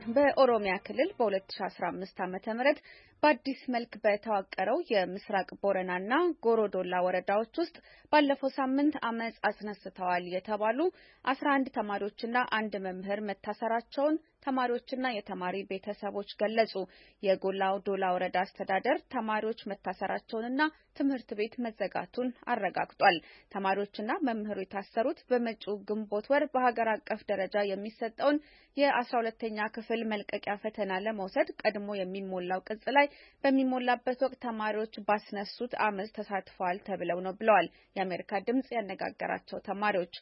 በኦሮሚያ ክልል በ2015 ዓ.ም በአዲስ መልክ በተዋቀረው የምስራቅ ቦረናና ጎሮዶላ ወረዳዎች ውስጥ ባለፈው ሳምንት አመጽ አስነስተዋል የተባሉ 11 ተማሪዎችና አንድ መምህር መታሰራቸውን ተማሪዎችና የተማሪ ቤተሰቦች ገለጹ። የጎሮዶላ ወረዳ አስተዳደር ተማሪዎች መታሰራቸውንና ትምህርት ቤት መዘጋቱን አረጋግጧል። ተማሪዎችና መምህሩ የታሰሩት በመጪው ግንቦት ወር በሀገር አቀፍ ደረጃ የሚሰጠውን የ12ኛ ክፍል መልቀቂያ ፈተና ለመውሰድ ቀድሞ የሚሞላው ቅጽ ላይ በሚሞላበት ወቅት ተማሪዎች ባስነሱት አመጽ ተሳትፈዋል ተብለው ነው ብለዋል። የአሜሪካ ድምጽ ያነጋገራቸው ተማሪዎች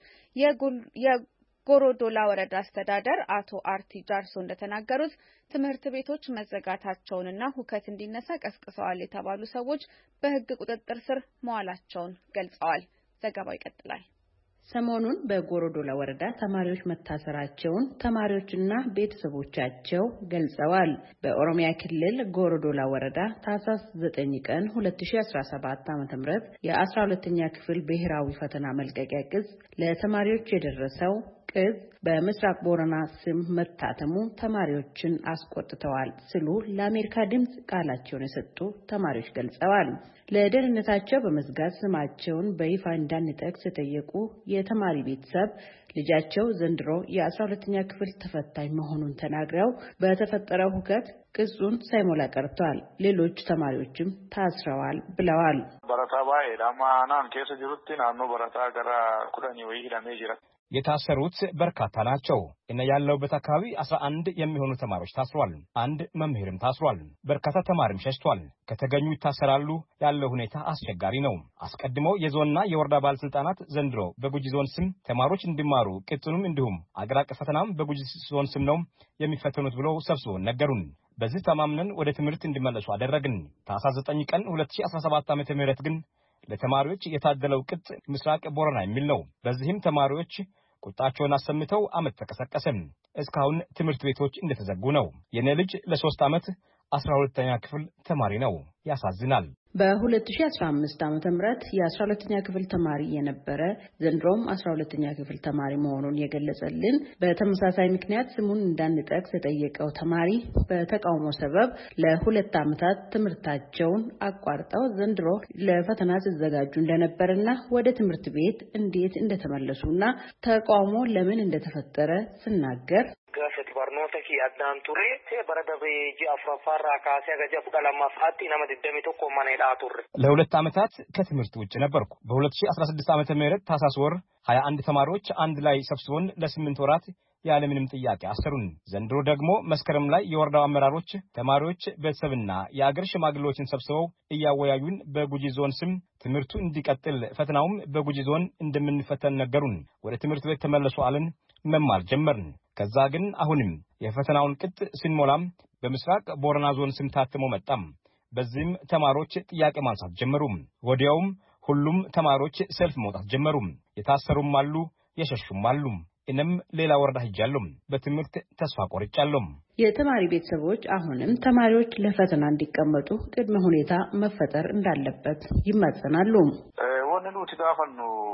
የጎሮዶላ ወረዳ አስተዳደር አቶ አርቲ ጃርሶ እንደተናገሩት ትምህርት ቤቶች መዘጋታቸውንና ሁከት እንዲነሳ ቀስቅሰዋል የተባሉ ሰዎች በሕግ ቁጥጥር ስር መዋላቸውን ገልጸዋል። ዘገባው ይቀጥላል። ሰሞኑን በጎሮዶላ ወረዳ ተማሪዎች መታሰራቸውን ተማሪዎችና ቤተሰቦቻቸው ገልጸዋል። በኦሮሚያ ክልል ጎሮዶላ ወረዳ ታህሳስ 9 ቀን 2017 ዓ.ም የ12ኛ ክፍል ብሔራዊ ፈተና መልቀቂያ ቅጽ ለተማሪዎች የደረሰው ቅጽ በምስራቅ ቦረና ስም መታተሙ ተማሪዎችን አስቆጥተዋል ሲሉ ለአሜሪካ ድምጽ ቃላቸውን የሰጡ ተማሪዎች ገልጸዋል። ለደህንነታቸው በመስጋት ስማቸውን በይፋ እንዳንጠቅስ የጠየቁ የተማሪ ቤተሰብ ልጃቸው ዘንድሮ የ12ኛ ክፍል ተፈታኝ መሆኑን ተናግረው በተፈጠረው ሁከት ቅጹን ሳይሞላ ቀርቷል። ሌሎች ተማሪዎችም ታስረዋል ብለዋል። በረታባ ኤዳማናን ኬስ ጅሩቲ ናኖ በረታ ገራ ኩዳኒ ወይ ሂዳሜ ጅራ የታሰሩት በርካታ ናቸው። እና ያለውበት አካባቢ 11 የሚሆኑ ተማሪዎች ታስሯል። አንድ መምህርም ታስሯል። በርካታ ተማሪም ሸሽቷል። ከተገኙ ይታሰራሉ። ያለው ሁኔታ አስቸጋሪ ነው። አስቀድሞ የዞንና የወረዳ ባለስልጣናት ዘንድሮ በጉጂ ዞን ስም ተማሪዎች እንዲማሩ ቅጽኑም እንዲሁም አገር አቀፍ ፈተናም በጉጂ ዞን ስም ነው የሚፈተኑት ብለው ሰብስበው ነገሩን። በዚህ ተማምነን ወደ ትምህርት እንዲመለሱ አደረግን። ታህሳስ 9 ቀን 2017 ዓ.ም ግን ለተማሪዎች የታደለው ቅጽ ምስራቅ ቦረና የሚል ነው። በዚህም ተማሪዎች ቁጣቸውን አሰምተው አመት ተቀሰቀሰ። እስካሁን ትምህርት ቤቶች እንደተዘጉ ነው። የኔ ልጅ ለ3 አመት 12ኛ ክፍል ተማሪ ነው። ያሳዝናል። በ2015 ዓ.ም የ12ኛ ክፍል ተማሪ የነበረ ዘንድሮም 12ኛ ክፍል ተማሪ መሆኑን የገለጸልን በተመሳሳይ ምክንያት ስሙን እንዳንጠቅስ የጠየቀው ተማሪ በተቃውሞ ሰበብ ለ2 አመታት ትምህርታቸውን አቋርጠው ዘንድሮ ለፈተና ሲዘጋጁ እንደነበርና ወደ ትምህርት ቤት እንዴት እንደተመለሱና ተቃውሞ ለምን እንደተፈጠረ ሲናገር ጋፈት ባርኖታ ኪ አዳን ቱሬ በረደበ ጂአፍራፋራ ካሲያ ገጀ ፍቀላማ ፋቲ ነመ ደሚቶ ኮማኔላ ቱሬ ለ2 አመታት ከትምህርት ውጭ ነበርኩ። በ2016 ዓመተ ምህረት ታህሳስ ወር 21 ተማሪዎች አንድ ላይ ሰብስቦን ለ8 ወራት ያለምንም ጥያቄ አሰሩን። ዘንድሮ ደግሞ መስከረም ላይ የወረዳው አመራሮች ተማሪዎች ቤተሰብና የአገር ሽማግሌዎችን ሰብስበው እያወያዩን በጉጂ ዞን ስም ትምህርቱ እንዲቀጥል ፈተናውም በጉጂ ዞን እንደምንፈተን ነገሩን። ወደ ትምህርት ቤት ተመለሱ አለን። መማር ጀመርን። ከዛ ግን አሁንም የፈተናውን ቅጥ ስንሞላም በምስራቅ ቦረና ዞን ስም ታትሞ መጣም። በዚህም ተማሪዎች ጥያቄ ማንሳት ጀመሩ። ወዲያውም ሁሉም ተማሪዎች ሰልፍ መውጣት ጀመሩ። የታሰሩም አሉ፣ የሸሹም አሉ። እኔም ሌላ ወረዳ ሄጃለሁ። በትምህርት ተስፋ ቆርጫለሁ። የተማሪ ቤተሰቦች አሁንም ተማሪዎች ለፈተና እንዲቀመጡ ቅድመ ሁኔታ መፈጠር እንዳለበት ይማጸናሉ። ወንኑ ትጋፈኑ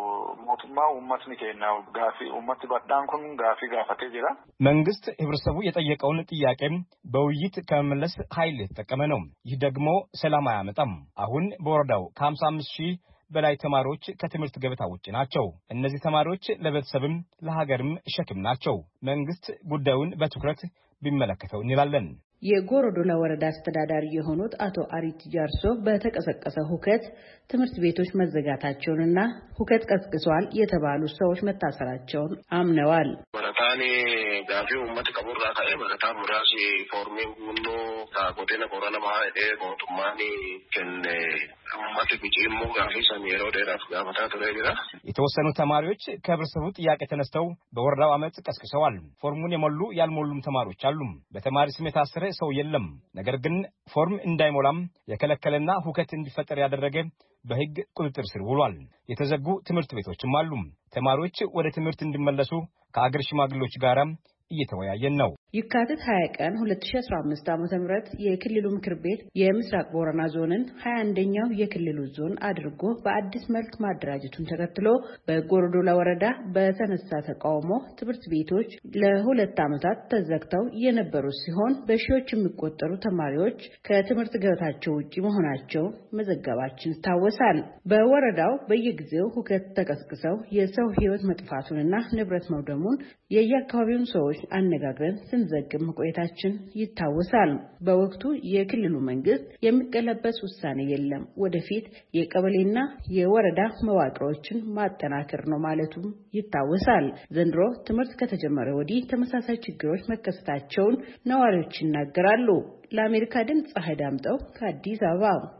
ሞቱማ ኡማትኒ ከናው ጋፊ ኡማት ባዳንኩን ጋፊ ጋፈቴ ጅራ መንግስት ህብረተሰቡ የጠየቀውን ጥያቄ በውይይት ከመመለስ ኃይል የተጠቀመ ነው። ይህ ደግሞ ሰላም አያመጣም። አሁን በወረዳው ከ55,000 በላይ ተማሪዎች ከትምህርት ገበታ ውጪ ናቸው። እነዚህ ተማሪዎች ለቤተሰብም ለሀገርም ሸክም ናቸው። መንግስት ጉዳዩን በትኩረት ቢመለከተው እንላለን። የጎሮዶላ ወረዳ አስተዳዳሪ የሆኑት አቶ አሪቲ ጃርሶ በተቀሰቀሰ ሁከት ትምህርት ቤቶች መዘጋታቸውንና ሁከት ቀስቅሷል የተባሉ ሰዎች መታሰራቸውን አምነዋል። በረታኒ ጋፊ ኡመት ቀቡራ ካይ በረታ ሙራሲ ፎርሜን ጉኖ ታቆቴና ኮራና ማሄ ሞቱማኒ ከነ ኡመት ቢጪሙ ጋፊ ሰሚሮ ደራፍ ጋፈታ ተለይራ የተወሰኑ ተማሪዎች ከህብረተሰቡ ጥያቄ ተነስተው በወረዳው አመጽ ቀስቅሰዋል። ፎርሙን የሞሉ ያልሞሉም ተማሪዎች አሉ። በተማሪ ስም የታሰረ ሰው የለም። ነገር ግን ፎርም እንዳይሞላም የከለከለና ሁከት እንዲፈጠር ያደረገ በህግ ቁጥጥር ስር ውሏል። የተዘጉ ትምህርት ቤቶችም አሉ። ተማሪዎች ወደ ትምህርት እንዲመለሱ ከአገር ሽማግሌዎች ጋር እየተወያየን ነው። የካቲት 20 ቀን 2015 ዓ.ም የክልሉ ምክር ቤት የምስራቅ ቦረና ዞንን 21ኛው የክልሉ ዞን አድርጎ በአዲስ መልክ ማደራጀቱን ተከትሎ በጎሮዶላ ወረዳ በተነሳ ተቃውሞ ትምህርት ቤቶች ለ2 ዓመታት ተዘግተው የነበሩ ሲሆን በሺዎች የሚቆጠሩ ተማሪዎች ከትምህርት ገበታቸው ውጪ መሆናቸው መዘገባችን ይታወሳል። በወረዳው በየጊዜው ሁከት ተቀስቅሰው የሰው ሕይወት መጥፋቱንና ንብረት መውደሙን የየአካባቢውን ሰዎች አነጋግረን ስንዘግብ መቆየታችን ይታወሳል። በወቅቱ የክልሉ መንግስት የሚቀለበስ ውሳኔ የለም፣ ወደፊት የቀበሌና የወረዳ መዋቅሮችን ማጠናከር ነው ማለቱም ይታወሳል። ዘንድሮ ትምህርት ከተጀመረ ወዲህ ተመሳሳይ ችግሮች መከሰታቸውን ነዋሪዎች ይናገራሉ። ለአሜሪካ ድምፅ ፀሐይ ዳምጠው ከአዲስ አበባ